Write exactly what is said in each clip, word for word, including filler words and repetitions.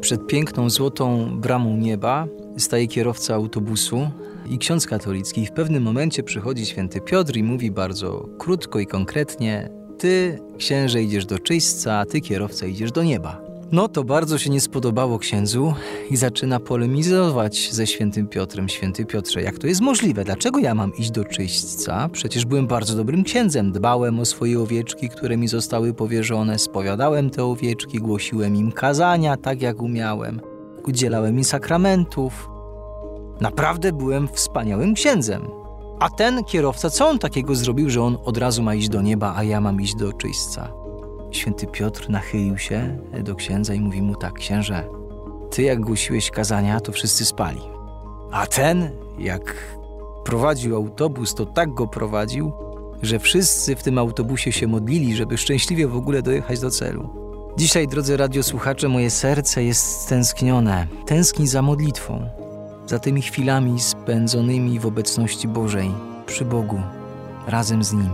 Przed piękną, złotą bramą nieba staje kierowca autobusu i ksiądz katolicki. W pewnym momencie przychodzi święty Piotr i mówi bardzo krótko i konkretnie: ty, księże, idziesz do czyśćca, a ty, kierowca, idziesz do nieba. No to bardzo się nie spodobało księdzu i zaczyna polemizować ze świętym Piotrem. Święty Piotrze, jak to jest możliwe? Dlaczego ja mam iść do czyśćca? Przecież byłem bardzo dobrym księdzem. Dbałem o swoje owieczki, które mi zostały powierzone. Spowiadałem te owieczki, głosiłem im kazania tak, jak umiałem. Udzielałem im sakramentów. Naprawdę byłem wspaniałym księdzem. A ten kierowca, co on takiego zrobił, że on od razu ma iść do nieba, a ja mam iść do czyśćca? Święty Piotr nachylił się do księdza i mówi mu tak: księże, ty jak głosiłeś kazania, to wszyscy spali. A ten, jak prowadził autobus, to tak go prowadził, że wszyscy w tym autobusie się modlili, żeby szczęśliwie w ogóle dojechać do celu. Dzisiaj, drodzy radiosłuchacze, moje serce jest stęsknione. Tęskni za modlitwą, za tymi chwilami spędzonymi w obecności Bożej, przy Bogu, razem z Nim.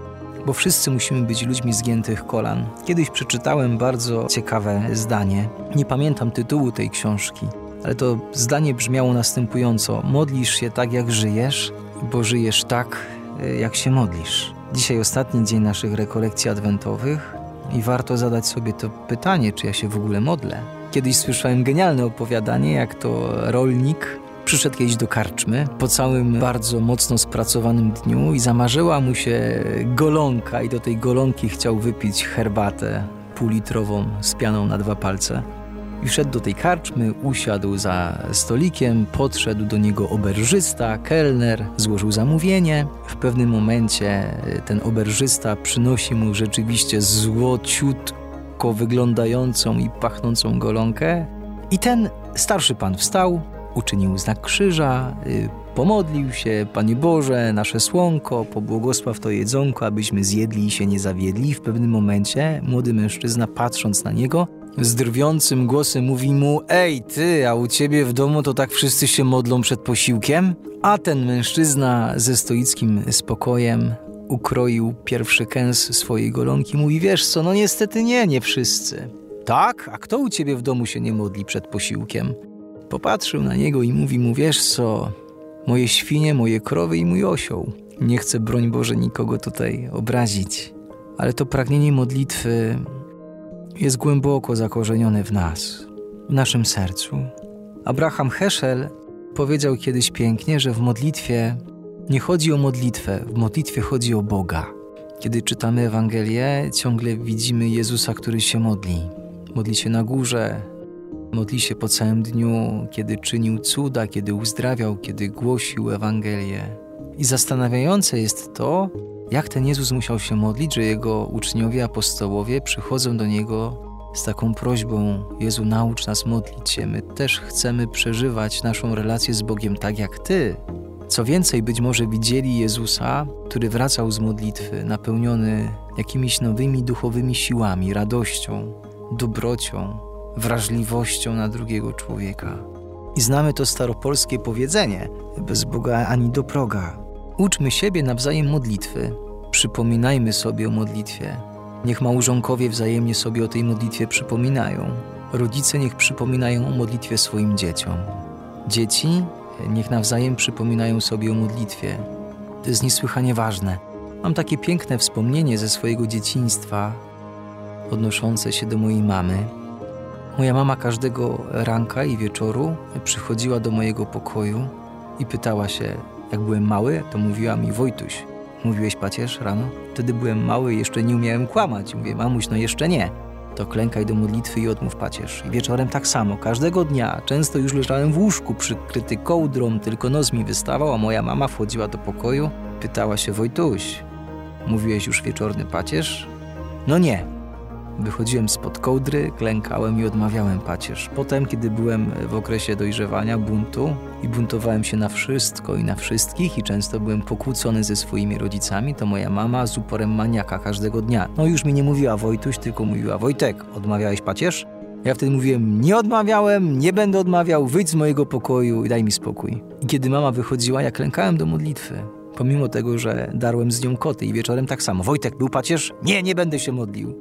Bo wszyscy musimy być ludźmi zgiętych kolan. Kiedyś przeczytałem bardzo ciekawe zdanie. Nie pamiętam tytułu tej książki, ale to zdanie brzmiało następująco: modlisz się tak, jak żyjesz, bo żyjesz tak, jak się modlisz. Dzisiaj ostatni dzień naszych rekolekcji adwentowych i warto zadać sobie to pytanie, czy ja się w ogóle modlę. Kiedyś słyszałem genialne opowiadanie, jak to rolnik przyszedł kiedyś do karczmy po całym bardzo mocno spracowanym dniu i zamarzyła mu się golonka i do tej golonki chciał wypić herbatę półlitrową z pianą na dwa palce. I wszedł do tej karczmy, usiadł za stolikiem, podszedł do niego oberżysta, kelner, złożył zamówienie. W pewnym momencie ten oberżysta przynosi mu rzeczywiście złociutko wyglądającą i pachnącą golonkę i ten starszy pan wstał, uczynił znak krzyża, y, pomodlił się: Panie Boże, nasze słonko, pobłogosław to jedzonko, abyśmy zjedli i się nie zawiedli. W pewnym momencie młody mężczyzna, patrząc na niego, z drwiącym głosem mówi mu: ej ty, a u ciebie w domu to tak wszyscy się modlą przed posiłkiem? A ten mężczyzna ze stoickim spokojem ukroił pierwszy kęs swojej golonki. Mówi: wiesz co, no niestety nie, nie wszyscy. Tak? A kto u ciebie w domu się nie modli przed posiłkiem? Popatrzył na niego i mówi mu: wiesz co, moje świnie, moje krowy i mój osioł. Nie chcę, broń Boże, nikogo tutaj obrazić, ale to pragnienie modlitwy jest głęboko zakorzenione w nas, w naszym sercu. Abraham Heschel powiedział kiedyś pięknie, że w modlitwie nie chodzi o modlitwę, w modlitwie chodzi o Boga. Kiedy czytamy Ewangelię, ciągle widzimy Jezusa, który się modli. Modli się na górze, modli się po całym dniu, kiedy czynił cuda, kiedy uzdrawiał, kiedy głosił Ewangelię. I zastanawiające jest to, jak ten Jezus musiał się modlić, że Jego uczniowie, apostołowie przychodzą do Niego z taką prośbą: Jezu, naucz nas modlić się. My też chcemy przeżywać naszą relację z Bogiem tak jak Ty. Co więcej, być może widzieli Jezusa, który wracał z modlitwy, napełniony jakimiś nowymi duchowymi siłami, radością, dobrocią, wrażliwością na drugiego człowieka. I znamy to staropolskie powiedzenie: bez Boga ani do proga. Uczmy siebie nawzajem modlitwy, przypominajmy sobie o modlitwie. Niech małżonkowie wzajemnie sobie o tej modlitwie przypominają. Rodzice niech przypominają o modlitwie swoim dzieciom. Dzieci niech nawzajem przypominają sobie o modlitwie. To jest niesłychanie ważne. Mam takie piękne wspomnienie ze swojego dzieciństwa odnoszące się do mojej mamy. Moja mama każdego ranka i wieczoru przychodziła do mojego pokoju i pytała się, jak byłem mały, to mówiła mi: Wojtuś, mówiłeś pacierz rano? Wtedy byłem mały i jeszcze nie umiałem kłamać. Mówię: mamuś, no jeszcze nie. To klękaj do modlitwy i odmów pacierz. I wieczorem tak samo, każdego dnia. Często już leżałem w łóżku przykryty kołdrą, tylko nos mi wystawał, a moja mama wchodziła do pokoju, pytała się: Wojtuś, mówiłeś już wieczorny pacierz? No nie. Wychodziłem spod kołdry, klękałem i odmawiałem pacierz. Potem, kiedy byłem w okresie dojrzewania, buntu i buntowałem się na wszystko i na wszystkich i często byłem pokłócony ze swoimi rodzicami, to moja mama z uporem maniaka każdego dnia, no już mi nie mówiła Wojtuś, tylko mówiła: Wojtek, odmawiałeś pacierz? Ja wtedy mówiłem: nie odmawiałem, nie będę odmawiał, wyjdź z mojego pokoju i daj mi spokój. I kiedy mama wychodziła, ja klękałem do modlitwy. Pomimo tego, że darłem z nią koty i wieczorem tak samo: Wojtek, był pacierz? Nie, nie będę się modlił.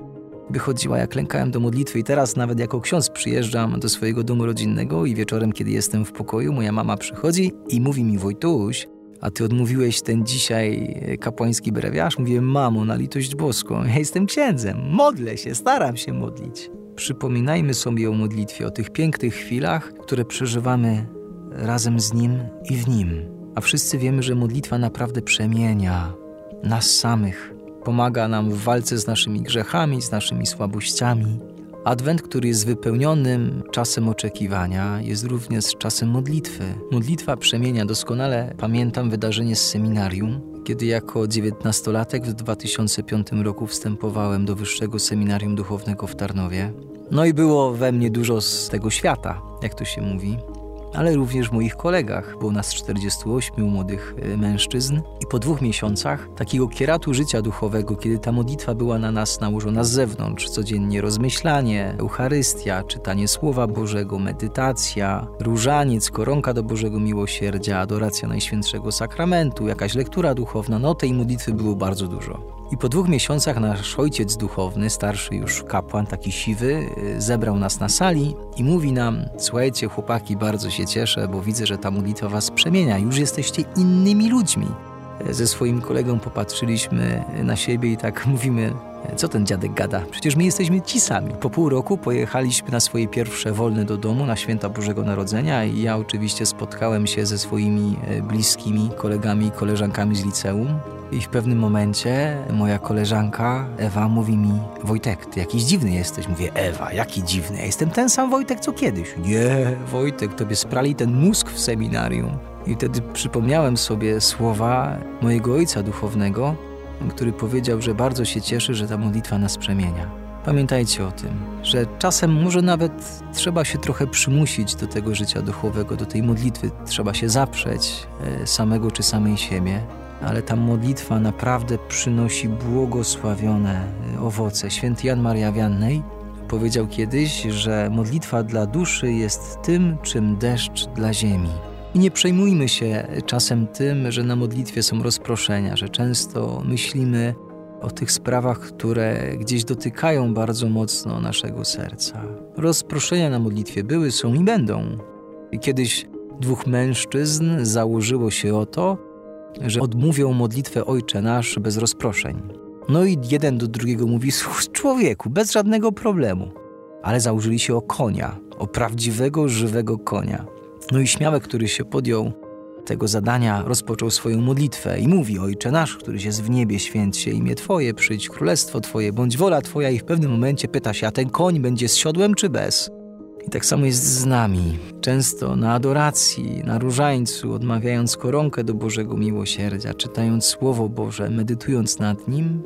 wychodziła, jak klękałem do modlitwy i teraz nawet jako ksiądz przyjeżdżam do swojego domu rodzinnego i wieczorem, kiedy jestem w pokoju, moja mama przychodzi i mówi mi: Wojtuś, a ty odmówiłeś ten dzisiaj kapłański brewiarz? Mówię: mamo, na litość boską, ja jestem księdzem, modlę się, staram się modlić. Przypominajmy sobie o modlitwie, o tych pięknych chwilach, które przeżywamy razem z Nim i w Nim. A wszyscy wiemy, że modlitwa naprawdę przemienia nas samych. Pomaga nam w walce z naszymi grzechami, z naszymi słabościami. Adwent, który jest wypełnionym czasem oczekiwania, jest również czasem modlitwy. Modlitwa przemienia. Doskonale pamiętam wydarzenie z seminarium, kiedy jako dziewiętnastolatek w dwa tysiące piątym roku wstępowałem do Wyższego Seminarium Duchownego w Tarnowie. No i było we mnie dużo z tego świata, jak to się mówi, ale również w moich kolegach. Było nas czterdziestu ośmiu młodych mężczyzn i po dwóch miesiącach takiego kieratu życia duchowego, kiedy ta modlitwa była na nas nałożona z zewnątrz, codziennie rozmyślanie, Eucharystia, czytanie Słowa Bożego, medytacja, różaniec, koronka do Bożego Miłosierdzia, adoracja Najświętszego Sakramentu, jakaś lektura duchowna, no tej modlitwy było bardzo dużo. I po dwóch miesiącach nasz ojciec duchowny, starszy już kapłan, taki siwy, zebrał nas na sali i mówi nam: słuchajcie chłopaki, bardzo się cieszę, bo widzę, że ta modlitwa was przemienia, już jesteście innymi ludźmi. Ze swoim kolegą popatrzyliśmy na siebie i tak mówimy: co ten dziadek gada? Przecież my jesteśmy ci sami. Po pół roku pojechaliśmy na swoje pierwsze wolne do domu, na święta Bożego Narodzenia i ja oczywiście spotkałem się ze swoimi bliskimi kolegami i koleżankami z liceum. I w pewnym momencie moja koleżanka Ewa mówi mi: Wojtek, ty jakiś dziwny jesteś. Mówię: Ewa, jaki dziwny? Ja jestem ten sam Wojtek, co kiedyś. Nie, Wojtek, tobie sprali ten mózg w seminarium. I wtedy przypomniałem sobie słowa mojego ojca duchownego, który powiedział, że bardzo się cieszy, że ta modlitwa nas przemienia. Pamiętajcie o tym, że czasem może nawet trzeba się trochę przymusić do tego życia duchowego, do tej modlitwy. Trzeba się zaprzeć samego czy samej siebie, ale ta modlitwa naprawdę przynosi błogosławione owoce. Święty Jan Maria Wiannej powiedział kiedyś, że modlitwa dla duszy jest tym, czym deszcz dla ziemi. I nie przejmujmy się czasem tym, że na modlitwie są rozproszenia, że często myślimy o tych sprawach, które gdzieś dotykają bardzo mocno naszego serca. Rozproszenia na modlitwie były, są i będą. I kiedyś dwóch mężczyzn założyło się o to, że odmówią modlitwę Ojcze Nasz bez rozproszeń. No i jeden do drugiego mówi: człowieku, bez żadnego problemu. Ale założyli się o konia, o prawdziwego, żywego konia. No i śmiałek, który się podjął tego zadania, rozpoczął swoją modlitwę i mówi: Ojcze Nasz, któryś jest w niebie, święć się imię Twoje, przyjdź królestwo Twoje, bądź wola Twoja. I w pewnym momencie pyta się: a ten koń będzie z siodłem czy bez? I tak samo jest z nami. Często na adoracji, na różańcu, odmawiając koronkę do Bożego Miłosierdzia, czytając Słowo Boże, medytując nad nim,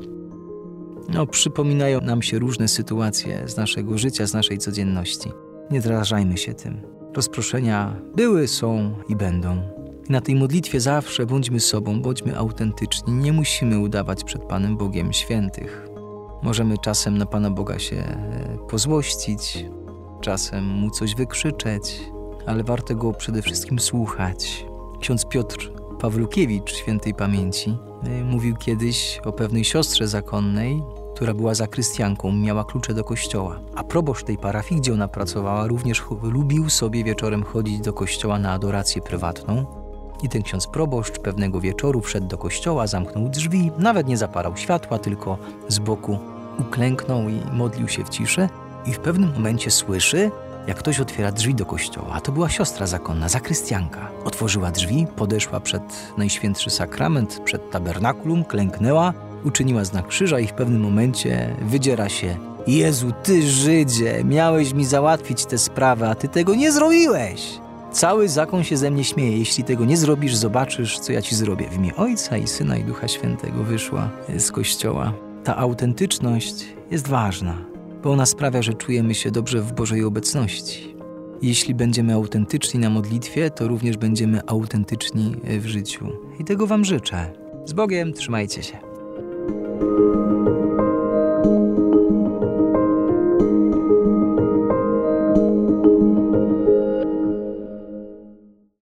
no, przypominają nam się różne sytuacje z naszego życia, z naszej codzienności. Nie zrażajmy się tym. Rozproszenia były, są i będą. I na tej modlitwie zawsze bądźmy sobą, bądźmy autentyczni. Nie musimy udawać przed Panem Bogiem świętych. Możemy czasem na Pana Boga się pozłościć, czasem Mu coś wykrzyczeć, ale warto Go przede wszystkim słuchać. Ksiądz Piotr Pawlukiewicz, świętej pamięci, mówił kiedyś o pewnej siostrze zakonnej, która była zakrystianką, miała klucze do kościoła. A proboszcz tej parafii, gdzie ona pracowała, również lubił sobie wieczorem chodzić do kościoła na adorację prywatną. I ten ksiądz proboszcz pewnego wieczoru wszedł do kościoła, zamknął drzwi, nawet nie zapalał światła, tylko z boku uklęknął i modlił się w ciszy. I w pewnym momencie słyszy, jak ktoś otwiera drzwi do kościoła. A to była siostra zakonna, zakrystianka. Otworzyła drzwi, podeszła przed Najświętszy Sakrament, przed tabernakulum, klęknęła, uczyniła znak krzyża i w pewnym momencie wydziera się: Jezu, Ty Żydzie, miałeś mi załatwić tę sprawę, a Ty tego nie zrobiłeś. Cały zakon się ze mnie śmieje. Jeśli tego nie zrobisz, zobaczysz, co ja Ci zrobię. W imię Ojca i Syna i Ducha Świętego wyszła z kościoła. Ta autentyczność jest ważna, bo ona sprawia, że czujemy się dobrze w Bożej obecności. Jeśli będziemy autentyczni na modlitwie, to również będziemy autentyczni w życiu. I tego Wam życzę. Z Bogiem, trzymajcie się.